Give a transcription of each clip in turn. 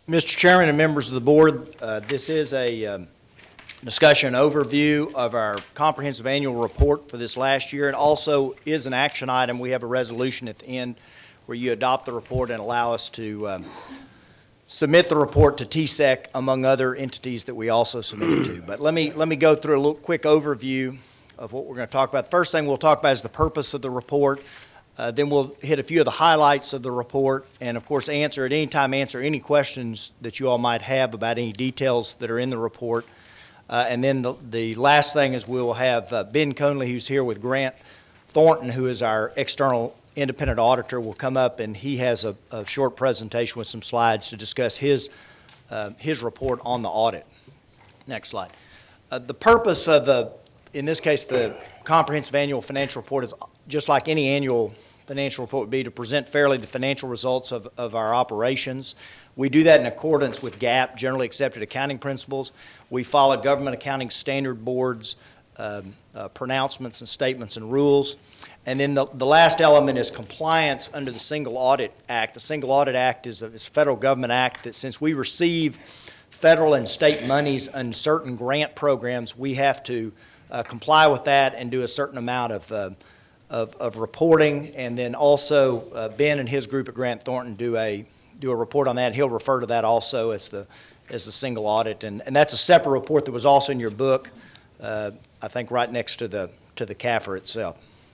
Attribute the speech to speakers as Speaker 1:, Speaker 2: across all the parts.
Speaker 1: Mr. Chairman and members of the board, this is a discussion overview of our comprehensive annual report for this last year. It also is an action item. We have a resolution at the end where you adopt the report and allow us to submit the report to TSEC, among other entities that we also submit it to. But let me go through a little quick overview of what we're going to talk about. The first thing we'll talk about is the purpose of the report. Then we'll hit a few of the highlights of the report and, of course, answer any questions that you all might have about any details that are in the report. And then the last thing is we'll have Ben Conley, who's here with Grant Thornton, who is our external independent auditor, will come up, and he has a short presentation with some slides to discuss his report on the audit. Next slide. The purpose of in this case, the comprehensive annual financial report is just like any annual financial report would be, to present fairly the financial results of our operations. We do that in accordance with GAAP, Generally Accepted Accounting Principles. We follow Government Accounting Standard Board's pronouncements and statements and rules. And then the last element is compliance under the Single Audit Act. The Single Audit Act is a federal government act that, since we receive federal and state monies in certain grant programs, we have to comply with that and do a certain amount of reporting. And then also Ben and his group at Grant Thornton do a report on that. He'll refer to that also as the single audit, and that's a separate report that was also in your book, I think right next to the CAFR itself.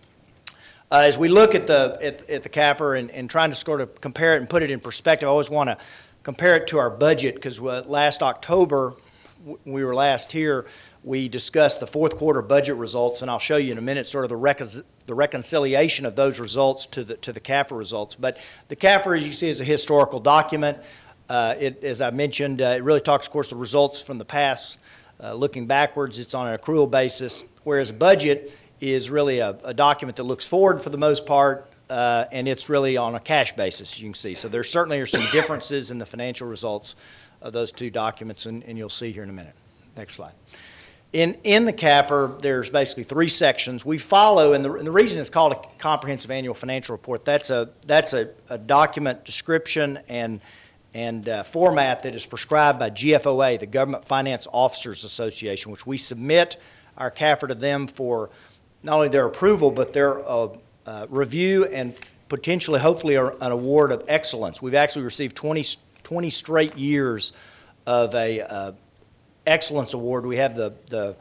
Speaker 1: As we look at the CAFR and trying to sort of compare it and put it in perspective, I always want to compare it to our budget, because last October, we were last here, we discussed the fourth quarter budget results, and I'll show you in a minute sort of the reconciliation of those results to the CAFR results. But the CAFR, as you see, is a historical document. As I mentioned, it really talks, of course, the results from the past. Looking backwards, it's on an accrual basis, whereas budget is really a document that looks forward for the most part, and it's really on a cash basis, as you can see. So there certainly are some differences in the financial results of those two documents, and you'll see here in a minute. Next slide. In the CAFR, there's basically three sections. We follow, and the reason it's called a comprehensive annual financial report, that's a document description and format that is prescribed by GFOA, the Government Finance Officers Association, which we submit our CAFR to them for not only their approval, but their review and potentially, hopefully, an award of excellence. We've actually received 20 straight years of a excellence award. We have the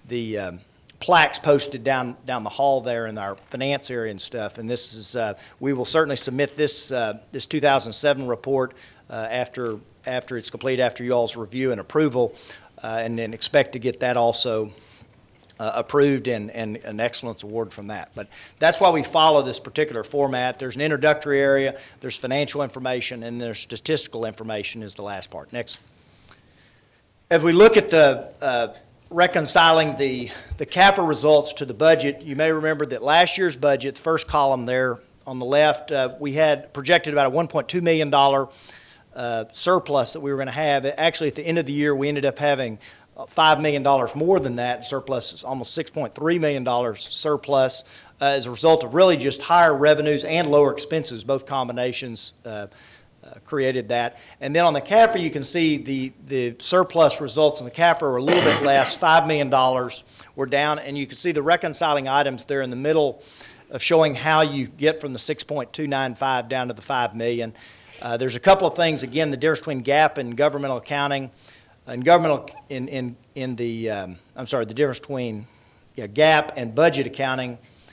Speaker 1: plaques posted down the hall there in our finance area and stuff. And this is we will certainly submit this 2007 report after it's complete, after you all's review and approval, and then expect to get that also approved and an excellence award from that. But that's why we follow this particular format. There's an introductory area, there's financial information, and there's statistical information is the last part. Next. As we look at the reconciling the CAFR results to the budget, you may remember that last year's budget, the first column there on the left, we had projected about a $1.2 million surplus that we were going to have. Actually, at the end of the year, we ended up having $5 million more than that. Surplus is almost $6.3 million surplus as a result of really just higher revenues and lower expenses. Both combinations created that. And then on the CAFR, you can see the surplus results in the CAFR are a little bit less, $5 million. We're down, and you can see the reconciling items there in the middle of showing how you get from the 6.295 down to the $5 million. There's a couple of things, again, the difference between GAAP and governmental accounting. And the difference between GAAP and budget accounting.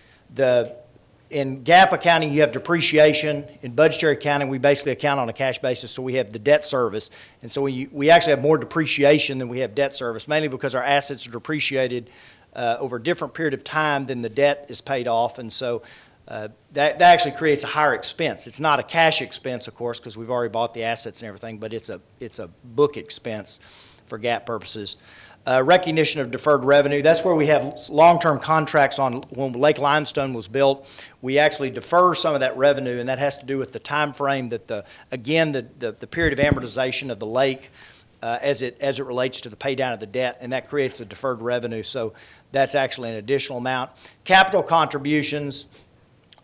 Speaker 1: In GAAP accounting, you have depreciation. In budgetary accounting, we basically account on a cash basis, so we have the debt service. And so we actually have more depreciation than we have debt service, mainly because our assets are depreciated over a different period of time than the debt is paid off. And so that actually creates a higher expense. It's not a cash expense, of course, because we've already bought the assets and everything, but it's a book expense for GAAP purposes. Recognition of deferred revenue. That's where we have long-term contracts on. When Lake Limestone was built, we actually defer some of that revenue, and that has to do with the time frame that the period of amortization of the lake as it relates to the pay down of the debt, and that creates a deferred revenue. So that's actually an additional amount. Capital contributions.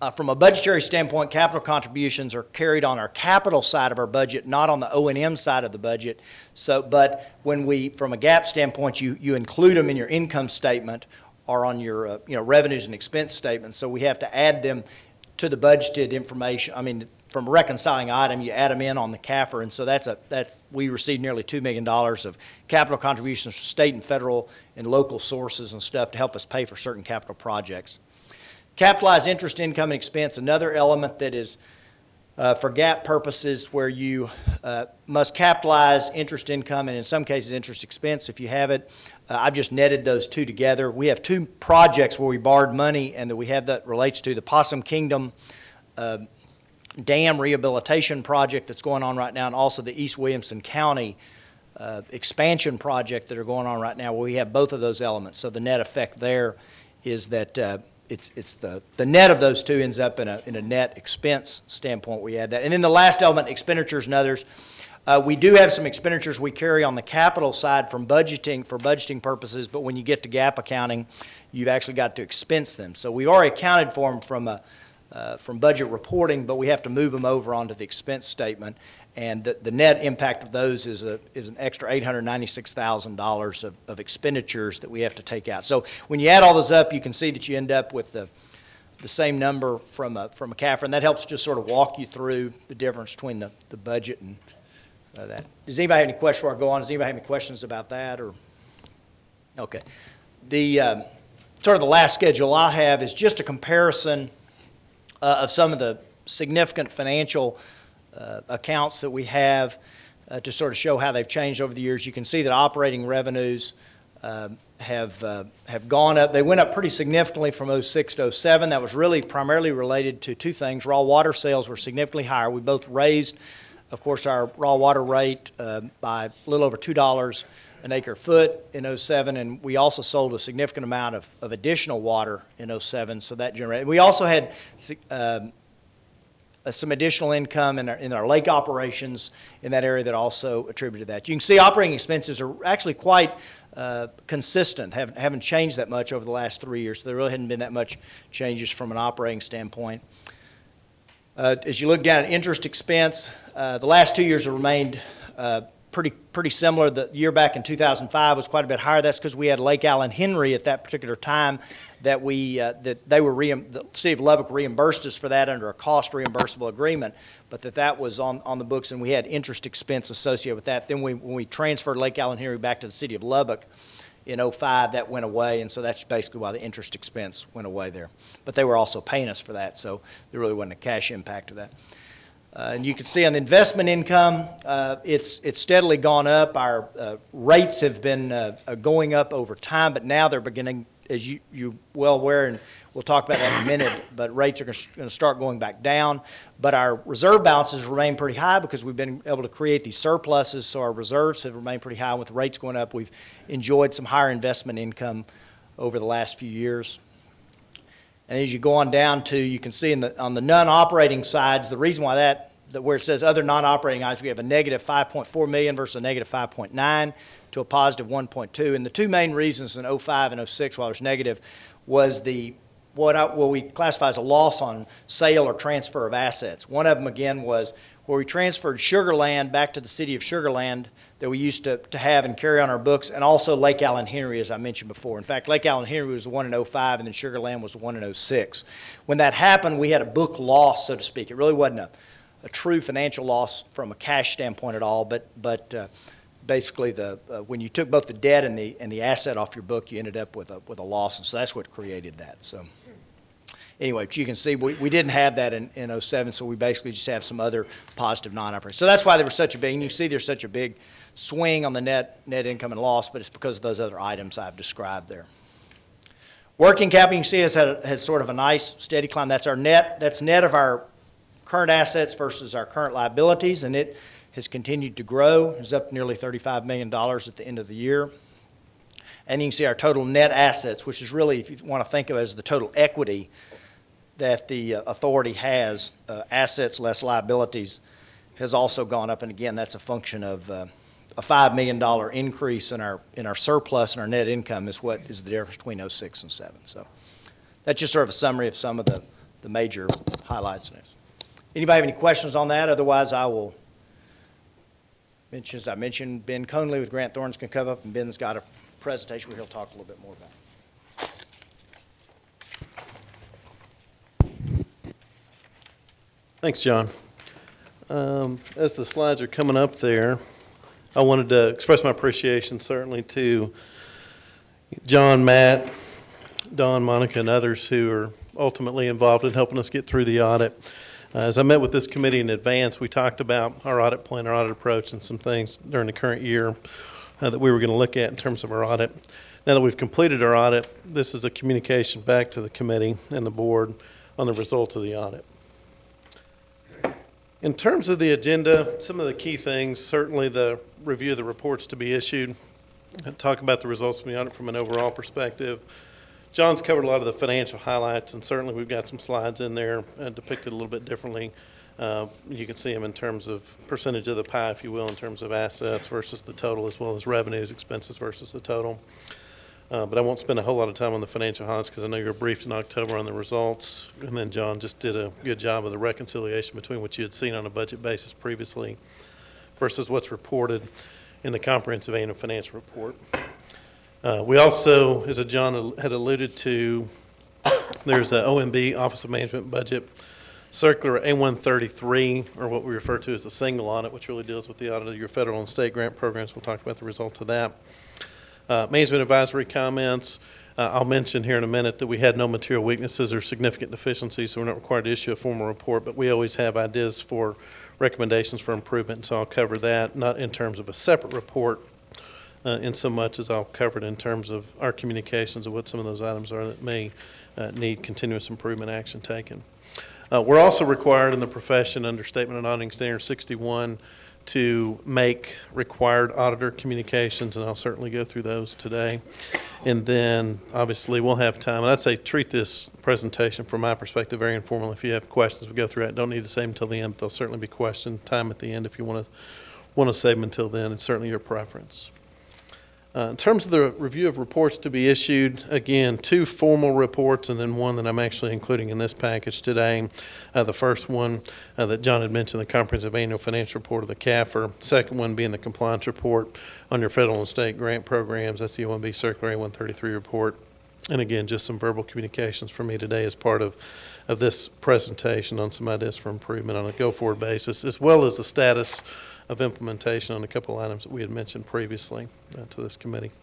Speaker 1: From a budgetary standpoint, capital contributions are carried on our capital side of our budget, not on the O&M side of the budget. So, but when we, from a GAAP standpoint, you include them in your income statement or on your revenues and expense statement. So we have to add them to the budgeted information. I mean, from a reconciling item, you add them in on the CAFR, and so we received nearly $2 million of capital contributions from state and federal and local sources and stuff to help us pay for certain capital projects. Capitalized interest, income, and expense, another element that is for GAAP purposes where you must capitalize interest income and in some cases interest expense if you have it. I've just netted those two together. We have two projects where we borrowed money and that we have that relates to the Possum Kingdom Dam Rehabilitation Project that's going on right now, and also the East Williamson County expansion project that are going on right now where we have both of those elements. So the net effect there is that it's the net of those two ends up in a net expense standpoint. We add that. And then the last element, expenditures and others. We do have some expenditures we carry on the capital side for budgeting purposes, but when you get to GAAP accounting, you've actually got to expense them. So we already accounted for them from budget reporting, but we have to move them over onto the expense statement. And the net impact of those is an extra $896,000 of expenditures that we have to take out. So when you add all those up, you can see that you end up with the same number from a CAFR, and that helps just sort of walk you through the difference between the budget and that. Does anybody have any questions before I go on? Does anybody have any questions about that? Or okay, the sort of the last schedule I have is just a comparison of some of the significant financial accounts that we have to sort of show how they've changed over the years. You can see that operating revenues have gone up. They went up pretty significantly from 06 to 07. That was really primarily related to two things. Raw water sales were significantly higher. We both raised, of course, our raw water rate by a little over $2 an acre foot in 07, and we also sold a significant amount of additional water in 07, so that generated. We also had some additional income in our lake operations in that area that also attributed to that. You can see operating expenses are actually quite consistent, haven't changed that much over the last 3 years, so there really hadn't been that much changes from an operating standpoint. As you look down at interest expense, the last 2 years have remained pretty similar. The year back in 2005 was quite a bit higher. That's because we had Lake Allen Henry at that particular time that the city of Lubbock reimbursed us for that under a cost reimbursable agreement, but that was on the books, and we had interest expense associated with that. Then when we transferred Lake Allen Henry back to the city of Lubbock in 05, that went away, and so that's basically why the interest expense went away there. But they were also paying us for that, so there really wasn't a cash impact of that. And you can see on the investment income, it's steadily gone up. Our rates have been going up over time, but now they're beginning, as you well aware, and we'll talk about that in a minute, but rates are going to start going back down. But our reserve balances remain pretty high because we've been able to create these surpluses, so our reserves have remained pretty high. With rates going up, we've enjoyed some higher investment income over the last few years. And as you go on down to, you can see on the non-operating sides, the reason why that where it says other non-operating items, we have a negative $5.4 million versus a negative 5.9 to a positive 1.2. And the two main reasons in 05 and 06 why there's negative was what we classify as a loss on sale or transfer of assets. One of them, again, was where we transferred Sugar Land back to the city of Sugar Land that we used to have and carry on our books, and also Lake Allen Henry, as I mentioned before. In fact, Lake Allen Henry was the one in 05, and then Sugar Land was the one in 06. When that happened, we had a book loss, so to speak. It really wasn't a true financial loss from a cash standpoint at all, but basically when you took both the debt and the asset off your book, you ended up with a loss, and so that's what created that. So anyway, you can see we didn't have that in 07, so we basically just have some other positive non-operating. So that's why there was such a big, and you see there's such a big swing on the net income and loss, but it's because of those other items I've described there. Working capital, you can see, has sort of a nice steady climb. That's our net. That's net of our current assets versus our current liabilities, and it has continued to grow. It's up nearly $35 million at the end of the year. And you can see our total net assets, which is really, if you want to think of it as the total equity that the authority has, assets less liabilities, has also gone up. And again, that's a function of a $5 million increase in our surplus and our net income is what is the difference between 06 and 07. So that's just sort of a summary of some of the the major highlights in this. Anybody have any questions on that? Otherwise, I will mention, as I mentioned, Ben Conley with Grant Thornton can come up, and Ben's got a presentation where he'll talk a little bit more about it.
Speaker 2: Thanks, John. As the slides are coming up there, I wanted to express my appreciation certainly to John, Matt, Don, Monica, and others who are ultimately involved in helping us get through the audit. As I met with this committee in advance, we talked about our audit plan, our audit approach, and some things during the current year that we were going to look at in terms of our audit. Now that we've completed our audit, this is a communication back to the committee and the board on the results of the audit. In terms of the agenda, some of the key things, certainly the review of the reports to be issued, talk about the results of the audit from an overall perspective. John's covered a lot of the financial highlights, and certainly we've got some slides in there depicted a little bit differently. You can see them in terms of percentage of the pie, if you will, in terms of assets versus the total, as well as revenues, expenses versus the total. But I won't spend a whole lot of time on the financial highlights because I know you were briefed in October on the results. And then John just did a good job of the reconciliation between what you had seen on a budget basis previously versus what's reported in the comprehensive annual financial report. We also, as John had alluded to, there's a OMB, Office of Management Budget, Circular A133, or what we refer to as the single audit, which really deals with the audit of your federal and state grant programs. We'll talk about the results of that. Management advisory comments. I'll mention here in a minute that we had no material weaknesses or significant deficiencies, so we're not required to issue a formal report, but we always have ideas for recommendations for improvement, so I'll cover that, not in terms of a separate report, in so much as I'll cover it in terms of our communications of what some of those items are that may need continuous improvement action taken. We're also required in the profession under Statement on Auditing Standard 61 to make required auditor communications, and I'll certainly go through those today. And then, obviously, we'll have time. And I'd say treat this presentation, from my perspective, very informal. If you have questions, we go through it. Don't need to save them until the end, but there'll certainly be question time at the end if you want to save them until then. It's certainly your preference. In terms of the review of reports to be issued, again, 2 formal reports and then one that I'm actually including in this package today. The first one that John had mentioned, the Comprehensive Annual Financial Report of the CAFR. Second one being the compliance report on your federal and state grant programs. That's the OMB Circular A133 report. And again, just some verbal communications from me today as part of this presentation on some ideas for improvement on a go-forward basis, as well as the status of implementation on a couple items that we had mentioned previously to this committee.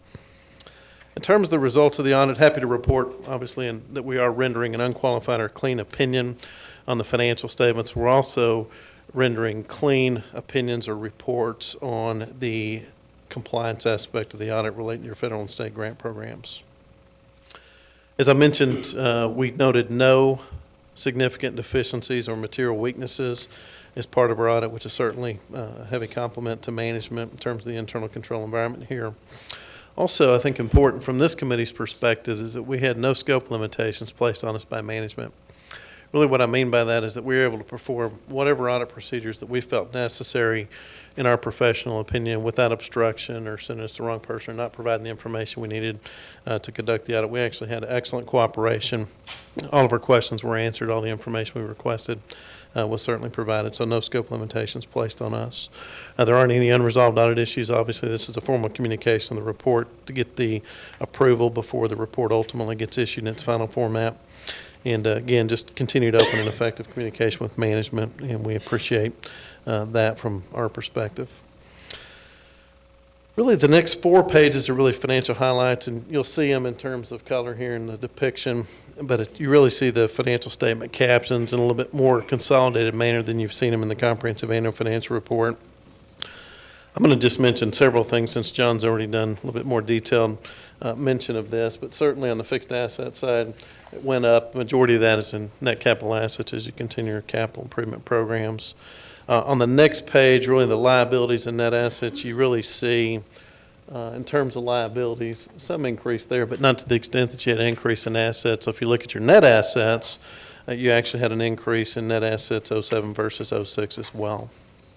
Speaker 2: In terms of the results of the audit, happy to report, obviously, that we are rendering an unqualified or clean opinion on the financial statements. We're also rendering clean opinions or reports on the compliance aspect of the audit relating to your federal and state grant programs. As I mentioned, we noted no significant deficiencies or material weaknesses as part of our audit, which is certainly a heavy compliment to management in terms of the internal control environment here. Also, I think important from this committee's perspective is that we had no scope limitations placed on us by management. Really what I mean by that is that we were able to perform whatever audit procedures that we felt necessary in our professional opinion without obstruction or sending us the wrong person or not providing the information we needed to conduct the audit. We actually had excellent cooperation. All of our questions were answered. All the information we requested was certainly provided, so no scope limitations placed on us. There aren't any unresolved audit issues. Obviously, this is a formal communication of the report to get the approval before the report ultimately gets issued in its final format. And again, just continued open and effective communication with management, and we appreciate that from our perspective. Really, the next 4 pages are really financial highlights, and you'll see them in terms of color here in the depiction, but you really see the financial statement captions in a little bit more consolidated manner than you've seen them in the Comprehensive Annual Financial Report. I'm going to just mention several things since John's already done a little bit more detailed mention of this, but certainly on the fixed asset side, it went up. The majority of that is in net capital assets as you continue your capital improvement programs. On the next page, really the liabilities and net assets, you really see in terms of liabilities, some increase there, but not to the extent that you had an increase in assets. So if you look at your net assets, you actually had an increase in net assets 07 versus 06 as well.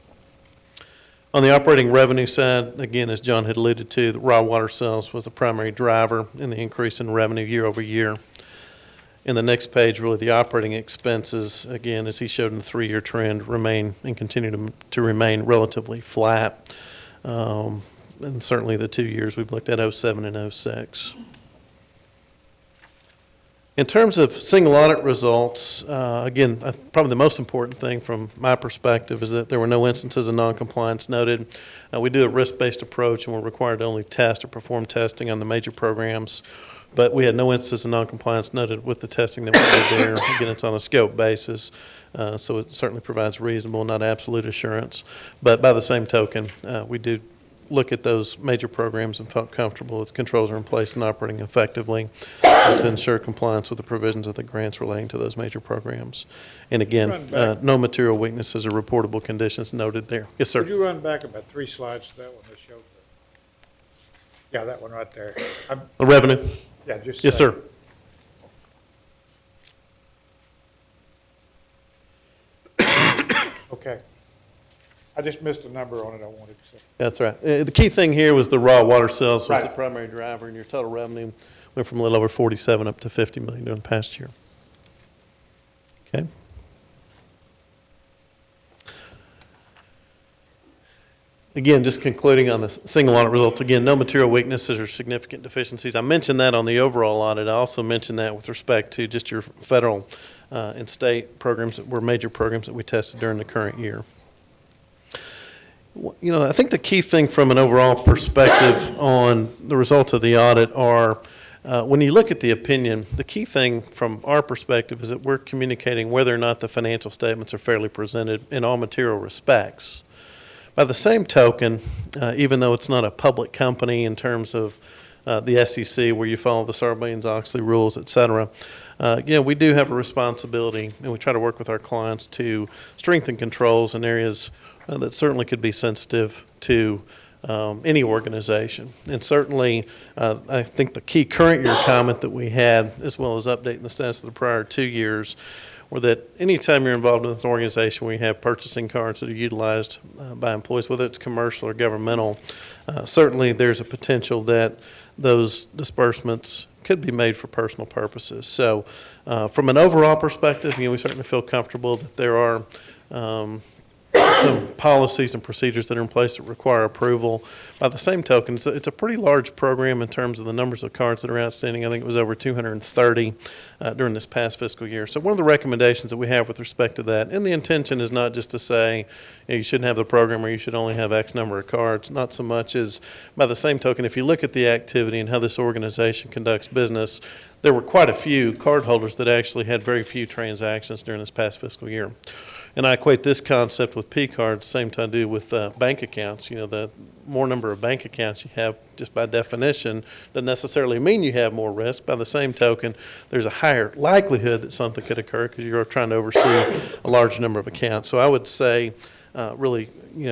Speaker 2: On the operating revenue side, again, as John had alluded to, the raw water sales was the primary driver in the increase in revenue year over year. In the next page, really the operating expenses, again, as he showed in the 3-year trend, remain and continue to remain relatively flat. And certainly the 2 years we've looked at, '07 and '06. In terms of single audit results, again, probably the most important thing from my perspective is that there were no instances of noncompliance noted. We do a risk-based approach, and we're required to only test or perform testing on the major programs. But we had no instances of noncompliance noted with the testing that we did there. Again, it's on a scope basis, so it certainly provides reasonable, not absolute assurance. But by the same token, we do look at those major programs and felt comfortable that the controls are in place and operating effectively to ensure compliance with the provisions of the grants relating to those major programs. And again, no material weaknesses or reportable conditions noted there. Yes, sir.
Speaker 3: Could you run back about 3 slides to that one that showed yeah, that one right there.
Speaker 2: The revenue?
Speaker 3: Yeah, just
Speaker 2: yes, sir.
Speaker 3: Okay. I just missed a number on it I wanted to say.
Speaker 2: That's right. The key thing here was the raw water sales was
Speaker 3: Right.
Speaker 2: the primary driver, and your total revenue went from a little over 47 up to 50 million during the past year. Okay. Again, just concluding on the single audit results, again, no material weaknesses or significant deficiencies. I mentioned that on the overall audit. I also mentioned that with respect to just your federal and state programs that were major programs that we tested during the current year. You know, I think the key thing from an overall perspective on the results of the audit are when you look at the opinion, the key thing from our perspective is that we're communicating whether or not the financial statements are fairly presented in all material respects. By the same token, even though it's not a public company in terms of the SEC where you follow the Sarbanes-Oxley rules, et cetera, we do have a responsibility, and we try to work with our clients to strengthen controls in areas that certainly could be sensitive to any organization. And certainly, I think the key current year comment that we had, as well as updating the status of the prior 2 years, were that anytime you're involved with an organization where you have purchasing cards that are utilized by employees, whether it's commercial or governmental, certainly there's a potential that those disbursements could be made for personal purposes. So from an overall perspective, we certainly feel comfortable that there are some policies and procedures that are in place that require approval. By the same token, it's a pretty large program in terms of the numbers of cards that are outstanding. I think it was over 230 during this past fiscal year. So one of the recommendations that we have with respect to that, and the intention is not just to say you shouldn't have the program or you should only have X number of cards, not so much as by the same token, if you look at the activity and how this organization conducts business, there were quite a few cardholders that actually had very few transactions during this past fiscal year. And I equate this concept with P cards, same time I do with bank accounts. You know, the more number of bank accounts you have, just by definition, doesn't necessarily mean you have more risk. By the same token, there's a higher likelihood that something could occur because you're trying to oversee a large number of accounts. So I would say, really,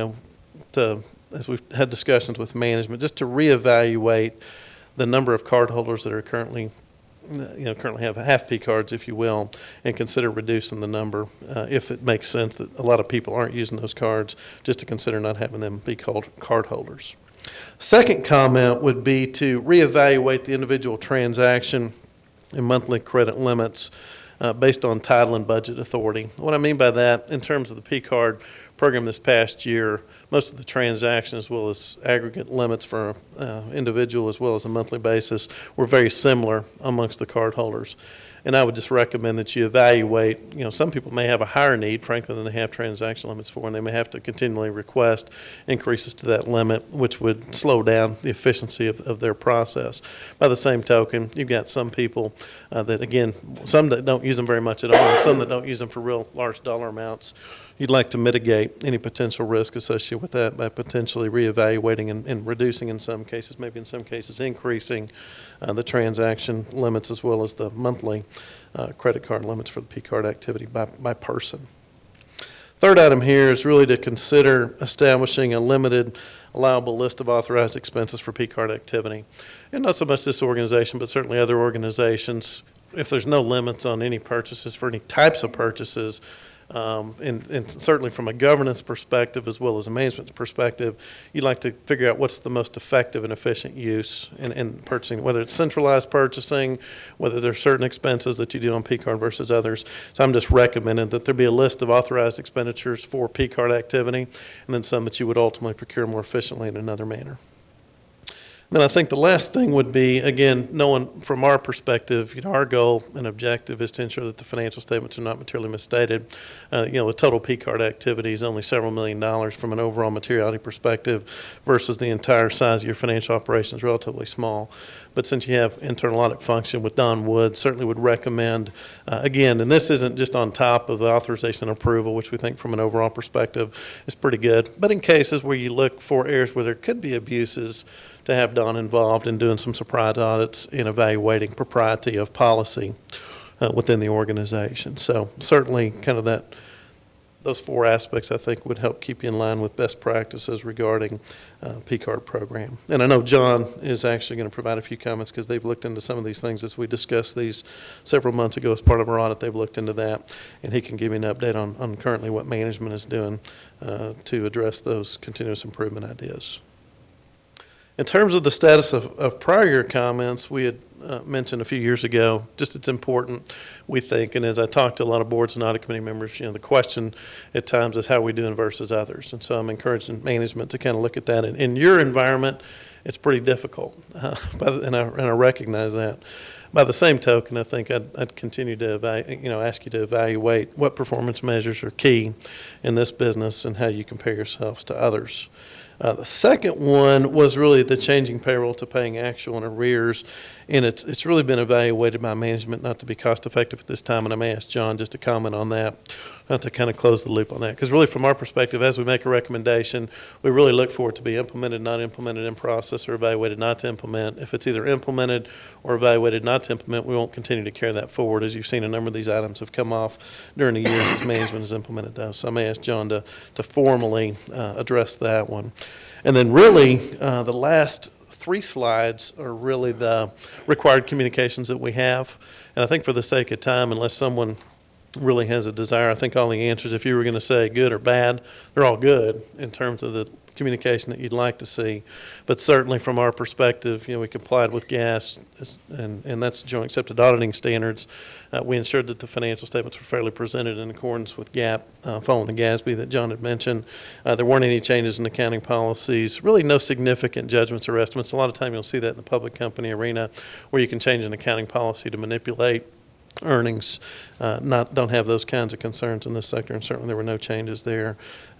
Speaker 2: as we've had discussions with management, just to reevaluate the number of cardholders that are currently have half P cards, if you will, and consider reducing the number if it makes sense that a lot of people aren't using those cards, just to consider not having them be called cardholders. Second comment would be to reevaluate the individual transaction and monthly credit limits based on title and budget authority. What I mean by that, in terms of the P card program this past year, most of the transactions, as well as aggregate limits for individual as well as a monthly basis, were very similar amongst the cardholders. And I would just recommend that you evaluate, some people may have a higher need, frankly, than they have transaction limits for, and they may have to continually request increases to that limit, which would slow down the efficiency of their process. By the same token, you've got some people that, again, some that don't use them very much at all, and some that don't use them for real large dollar amounts. You'd like to mitigate any potential risk associated with that by potentially reevaluating and reducing in some cases, maybe in some cases increasing the transaction limits as well as the monthly credit card limits for the P card activity by person. Third item here is really to consider establishing a limited allowable list of authorized expenses for P card activity. And not so much this organization, but certainly other organizations, if there's no limits on any purchases for any types of purchases, And certainly from a governance perspective as well as a management perspective, you'd like to figure out what's the most effective and efficient use in purchasing, whether it's centralized purchasing, whether there's certain expenses that you do on P-card versus others. So I'm just recommending that there be a list of authorized expenditures for P-card activity, and then some that you would ultimately procure more efficiently in another manner. Then I think the last thing would be, again, knowing from our perspective, our goal and objective is to ensure that the financial statements are not materially misstated. The total P-card activity is only several $1,000,000 from an overall materiality perspective versus the entire size of your financial operations, relatively small. But since you have internal audit function with Don Wood, certainly would recommend, again, and this isn't just on top of the authorization and approval, which we think from an overall perspective is pretty good, but in cases where you look for areas where there could be abuses, to have Don involved in doing some surprise audits and evaluating propriety of policy within the organization. So certainly kind of those four aspects I think would help keep you in line with best practices regarding P-card program. And I know John is actually going to provide a few comments because they've looked into some of these things as we discussed these several months ago as part of our audit. They've looked into that, and he can give you an update on currently what management is doing to address those continuous improvement ideas. In terms of the status of prior year comments, we had mentioned a few years ago, just it's important, we think, and as I talked to a lot of boards and audit committee members, the question at times is how are we doing versus others. And so I'm encouraging management to kind of look at that. In your environment, it's pretty difficult, and I recognize that. By the same token, I think I'd continue to ask you to evaluate what performance measures are key in this business and how you compare yourselves to others. The second one was really the changing payroll to paying actual and arrears, and it's really been evaluated by management not to be cost effective at this time, and I may ask John just to comment on that, to kind of close the loop on that. Because really from our perspective, as we make a recommendation, we really look for it to be implemented, not implemented in process, or evaluated not to implement. If it's either implemented or evaluated not to implement, we won't continue to carry that forward. As you've seen, a number of these items have come off during the years as management has implemented those. So I may ask John to formally address that one. And then really, the last 3 slides are really the required communications that we have. And I think for the sake of time, unless someone really has a desire, I think all the answers, if you were going to say good or bad, they're all good in terms of the communication that you'd like to see. But certainly from our perspective, we complied with GAAS, and that's Joint Accepted Auditing Standards. We ensured that the financial statements were fairly presented in accordance with GAAP, following the GASB that John had mentioned. There weren't any changes in accounting policies, really no significant judgments or estimates. A lot of time you'll see that in the public company arena where you can change an accounting policy to manipulate earnings. Don't have those kinds of concerns in this sector, and certainly there were no changes there.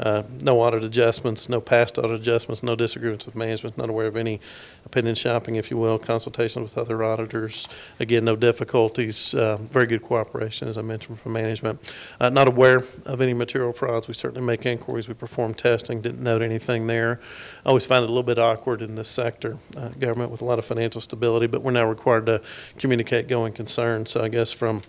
Speaker 2: No audit adjustments, no past audit adjustments, no disagreements with management, not aware of any opinion shopping, if you will, consultation with other auditors. Again, no difficulties, very good cooperation, as I mentioned, from management. Not aware of any material frauds. We certainly make inquiries. We perform testing, didn't note anything there. I always find it a little bit awkward in this sector, government with a lot of financial stability, but we're now required to communicate going concerns. So I guess from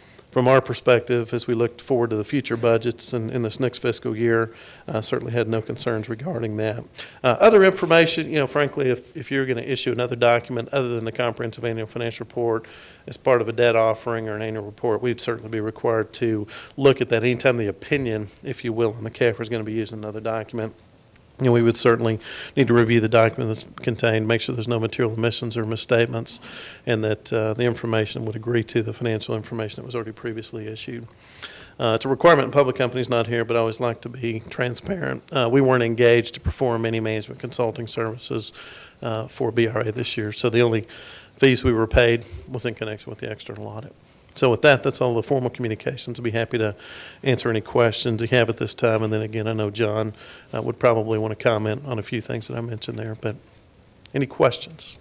Speaker 2: our perspective, as we looked forward to the future budgets and in this next fiscal year, certainly had no concerns regarding that. Other information, frankly, if you're going to issue another document other than the comprehensive annual financial report as part of a debt offering or an annual report, we'd certainly be required to look at that anytime the opinion, if you will, on the CAFR is going to be using another document. We would certainly need to review the document that's contained, make sure there's no material omissions or misstatements, and that the information would agree to the financial information that was already previously issued. It's a requirement in public companies, not here, but I always like to be transparent. We weren't engaged to perform any management consulting services for BRA this year, so the only fees we were paid was in connection with the external audit. So with that, that's all the formal communications. I'd be happy to answer any questions you have at this time. And then again, I know John would probably want to comment on a few things that I mentioned there. But any questions?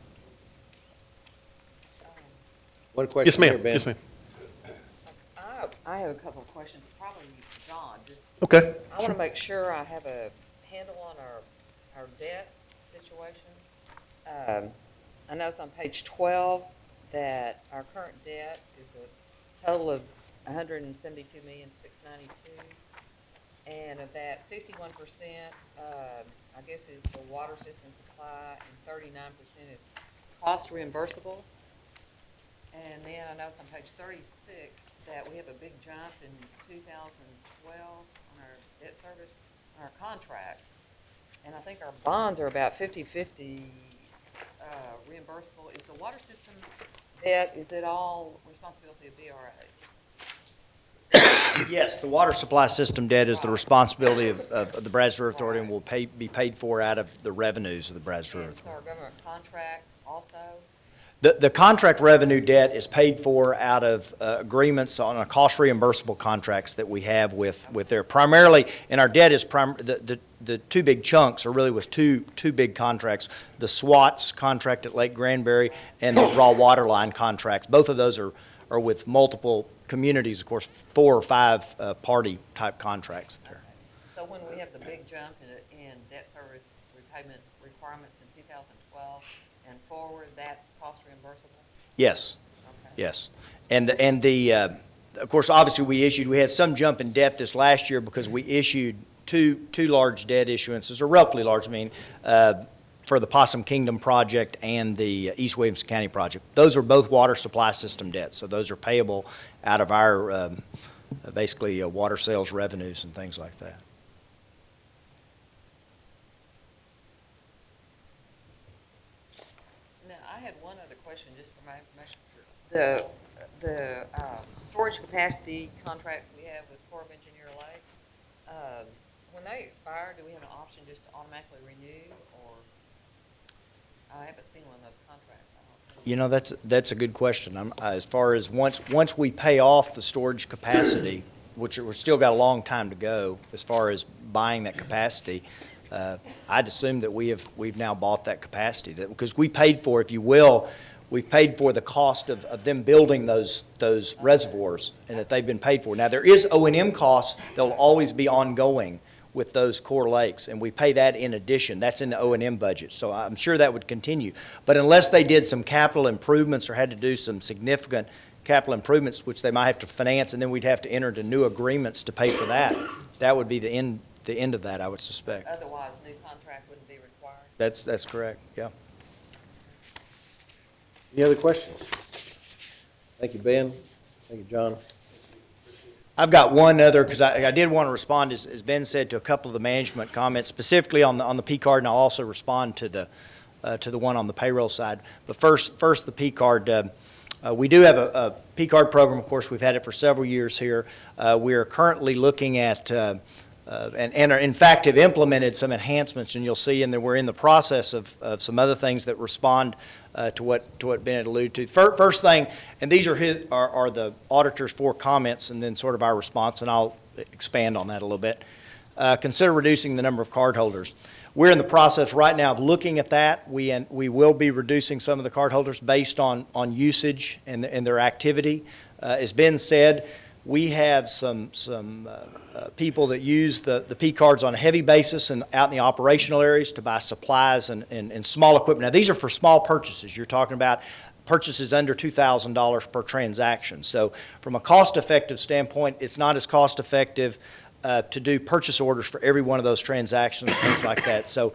Speaker 4: One question
Speaker 2: Yes, ma'am.
Speaker 4: here, Ben.
Speaker 2: Yes, ma'am.
Speaker 5: I have a couple of questions, probably John.
Speaker 2: Okay.
Speaker 5: I want to make sure I have a handle on our debt situation. I notice on page 12 that our current debt is a total of $172,692,000, and of that, 61%, I guess, is the water system supply, and 39% is cost reimbursable. And then I noticed on page 36 that we have a big jump in 2012 on our debt service, on our contracts. And I think our bonds are about 50/50 reimbursable. Is the water system debt, is it all responsibility of BRA?
Speaker 1: Yes, the water supply system debt is the responsibility of the Brazos River Authority and will be paid for out of the revenues of the Brazos River
Speaker 5: And so
Speaker 1: Authority.
Speaker 5: our government contracts also?
Speaker 1: The contract revenue debt is paid for out of agreements on a cost reimbursable contracts that we have with their, primarily, and our debt is, the two big chunks are really with two big contracts, the SWATS contract at Lake Granbury and the raw water line contracts. Both of those are with multiple communities, of course, 4 or 5 party type contracts there.
Speaker 5: So when we have the big jump in debt service repayment requirements in 2012 and forward, that's cost reimbursable?
Speaker 1: Yes.
Speaker 5: Okay.
Speaker 1: Yes, and of course, obviously, we had some jump in debt this last year because we issued two large debt issuances, or relatively large, for the Possum Kingdom project and the East Williamson County project. Those are both water supply system debts, so those are payable out of our basically water sales revenues and things like that.
Speaker 5: Now, I had one other question, just for my information. The storage capacity contracts we have with Corps of Engineer Lake, when they expire, do we have an option just to automatically renew, or I haven't seen one of those contracts. I don't know.
Speaker 1: You know, that's a good question. As far as once we pay off the storage capacity, which we've still got a long time to go as far as buying that capacity, I'd assume that we've now bought that capacity, because we paid for, if you will, we've paid for the cost of them building those reservoirs, and that they've been paid for. Now, there is O&M costs that will always be ongoing with those core lakes, and we pay that in addition. That's in the O&M budget, so I'm sure that would continue. But unless they did some capital improvements or had to do some significant capital improvements, which they might have to finance, and then we'd have to enter into new agreements to pay for that, that would be the end of that, I would suspect.
Speaker 5: Otherwise, new contract wouldn't be required?
Speaker 1: That's correct, yeah.
Speaker 4: Any other questions? Thank you, Ben. Thank you, John.
Speaker 1: I've got one other, because I did want to respond, as Ben said, to a couple of the management comments, specifically on the P card, and I'll also respond to the one on the payroll side. But first the P card. We do have a P card program. Of course, we've had it for several years here. We are currently looking at and in fact have implemented some enhancements, and you'll see, and then we're in the process of some other things that respond to what Ben had alluded to. First thing, and these are the auditor's 4 comments, and then sort of our response, and I'll expand on that a little bit. Consider reducing the number of cardholders. We're in the process right now of looking at that. We will be reducing some of the cardholders based on usage and their activity. As Ben said, we have some people that use the P cards on a heavy basis and out in the operational areas to buy supplies and small equipment. Now, these are for small purchases. You're talking about purchases under $2,000 per transaction. So from a cost-effective standpoint, it's not as cost-effective to do purchase orders for every one of those transactions, things like that. So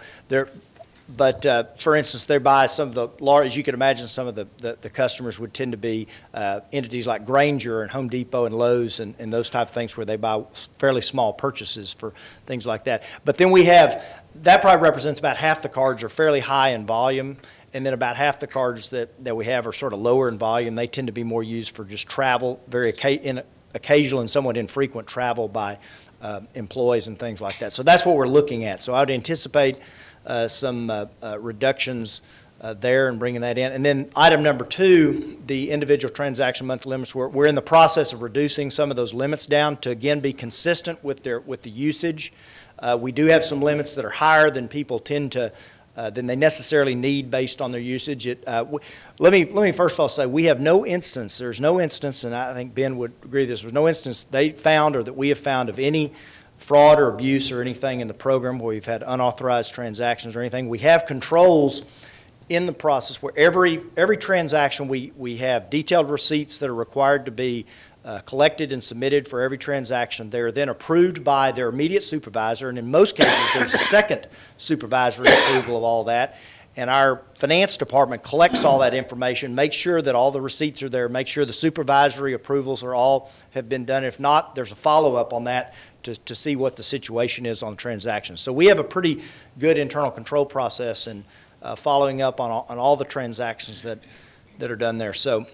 Speaker 1: But for instance, they buy some of the large, as you can imagine, some of the customers would tend to be entities like Grainger and Home Depot and Lowe's and those type of things, where they buy fairly small purchases for things like that. But then we have, that probably represents about half the cards are fairly high in volume, and then about half the cards that we have are sort of lower in volume. They tend to be more used for just travel, very occasional and somewhat infrequent travel by employees and things like that. So that's what we're looking at. So I would anticipate some reductions there and bringing that in. And then item number 2, the individual transaction monthly limits. We're in the process of reducing some of those limits down to, again, be consistent with the usage. We do have some limits that are higher than people tend to, than they necessarily need based on their usage. Let me first of all say we have no instance, there's no instance, and I think Ben would agree with this, there's no instance they found or that we have found of any fraud or abuse or anything in the program where we've had unauthorized transactions or anything. We have controls in the process where every transaction we have detailed receipts that are required to be collected and submitted for every transaction. They're then approved by their immediate supervisor, and in most cases there's a second supervisory approval of all that. and our finance department collects all that information, makes sure that all the receipts are there, make sure the supervisory approvals are all have been done. If not, there's a follow-up on that to see what the situation is on transactions. So we have a pretty good internal control process and following up on all the transactions that are done there. So,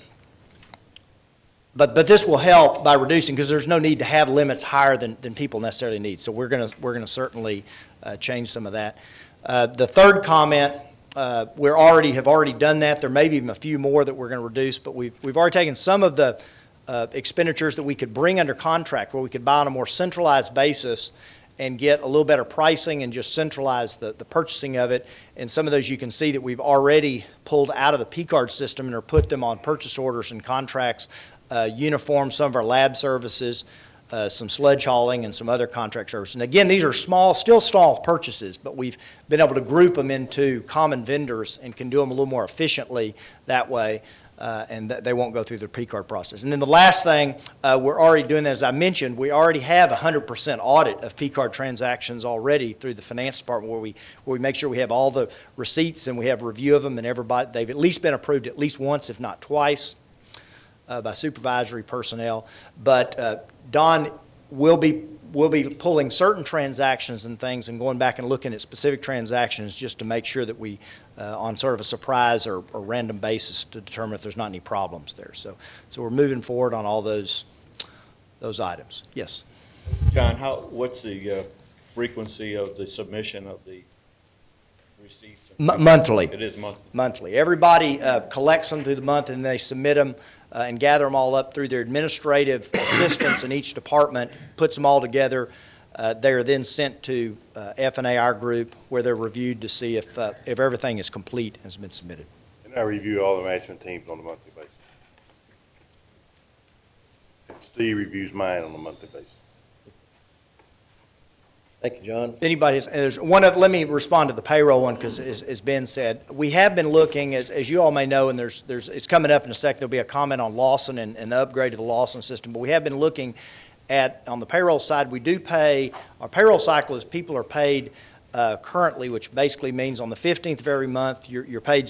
Speaker 1: but this will help by reducing, because there's no need to have limits higher than people necessarily need. So we're gonna certainly change some of that. The third comment, we have already done that. There may be even a few more that we're going to reduce, but we've already taken some of the expenditures that we could bring under contract, where we could buy on a more centralized basis and get a little better pricing and just centralize the purchasing of it. And some of those you can see that we've already pulled out of the P-card system and are put them on purchase orders and contracts, uniform, some of our lab services, some sledge hauling, and some other contract services. And again, these are still small purchases, but we've been able to group them into common vendors and can do them a little more efficiently that way, and they won't go through the P-card process. And then the last thing, we're already doing that, as I mentioned, we already have 100% audit of P-card transactions already through the finance department, where we make sure we have all the receipts and we have a review of them, and they've at least been approved at least once, if not twice, by supervisory personnel. But Don will be pulling certain transactions and things and going back and looking at specific transactions just to make sure that we, on sort of a surprise or random basis, to determine if there's not any problems there. So we're moving forward on all those items. Yes.
Speaker 6: John, what's the frequency of the submission of the receipts?
Speaker 1: Monthly.
Speaker 6: It is monthly. Monthly.
Speaker 1: Everybody collects them through the month, and they submit them and gather them all up through their administrative assistants in each department, puts them all together. They are then sent to F&A, our group, where they're reviewed to see if everything is complete and has been submitted.
Speaker 7: And I review all the management teams on a monthly basis. And Steve reviews mine on a monthly basis.
Speaker 4: Thank you, John.
Speaker 1: Let me respond to the payroll one, because as Ben said, we have been looking, as you all may know, and it's coming up in a second, there'll be a comment on Lawson and the upgrade of the Lawson system, but we have been looking at, on the payroll side, we do pay, our payroll cycle is people are paid currently, which basically means on the 15th of every month, you're paid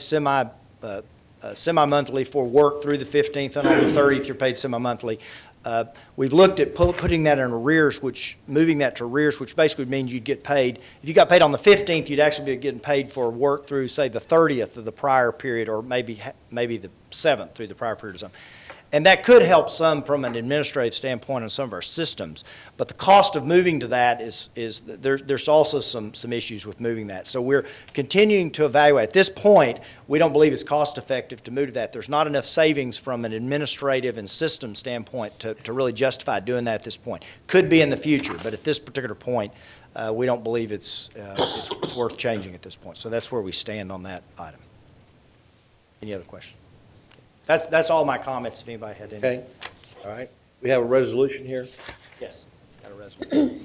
Speaker 1: semi-monthly for work through the 15th, and on the 30th, you're paid semi-monthly. We've looked at putting that in arrears, moving that to arrears, which basically means you'd get paid. If you got paid on the 15th, you'd actually be getting paid for work through, say, the 30th of the prior period, or maybe the 7th through the prior period or something. And that could help some from an administrative standpoint on some of our systems. But the cost of moving to that there's also some issues with moving that. So we're continuing to evaluate. At this point, we don't believe it's cost effective to move to that. There's not enough savings from an administrative and system standpoint to really justify doing that at this point. Could be in the future, but at this particular point, we don't believe it's worth changing at this point. So that's where we stand on that item. Any other questions? That's all my comments, if anybody had any.
Speaker 4: Okay. All right. We have a resolution here.
Speaker 1: Yes, got a resolution.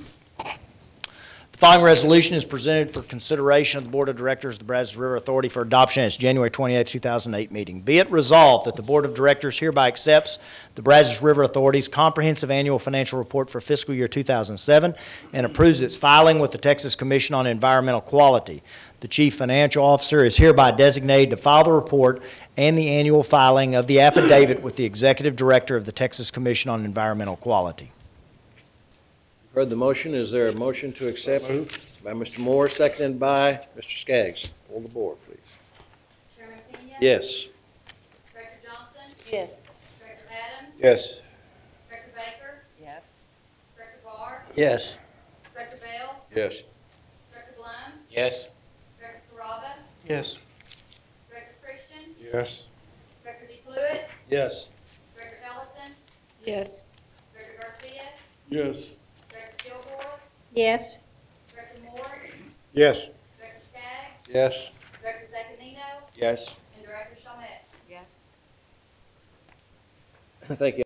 Speaker 1: The following resolution is presented for consideration of the Board of Directors of the Brazos River Authority for adoption at its January 28, 2008 meeting. Be it resolved that the Board of Directors hereby accepts the Brazos River Authority's comprehensive annual financial report for fiscal year 2007 and approves its filing with the Texas Commission on Environmental Quality. The Chief Financial Officer is hereby designated to file the report and the annual filing of the affidavit with the Executive Director of the Texas Commission on Environmental Quality.
Speaker 4: You've heard the motion. Is there a motion to accept? By Mr. Moore, seconded by Mr. Skaggs. Pull the board, please.
Speaker 8: Chairman Pena?
Speaker 4: Yes.
Speaker 8: Director Johnson?
Speaker 5: Yes.
Speaker 8: Director Adams?
Speaker 7: Yes.
Speaker 8: Director Baker?
Speaker 5: Yes.
Speaker 8: Director Barr?
Speaker 4: Yes.
Speaker 8: Director Bell?
Speaker 7: Yes.
Speaker 8: Director Blum?
Speaker 6: Yes.
Speaker 8: Director Carrabba?
Speaker 2: Yes.
Speaker 8: Director Christian?
Speaker 3: Yes.
Speaker 8: Director DeFluid?
Speaker 2: Yes.
Speaker 8: Director Ellison?
Speaker 5: Yes.
Speaker 8: Director Garcia?
Speaker 7: Yes.
Speaker 8: Director Kilgore?
Speaker 5: Yes.
Speaker 8: Director Moore?
Speaker 3: Yes.
Speaker 8: Director Skaggs?
Speaker 7: Yes.
Speaker 8: Director Zaccanino?
Speaker 6: Yes.
Speaker 8: And Director Chalmette?
Speaker 5: Yes.
Speaker 4: Thank you.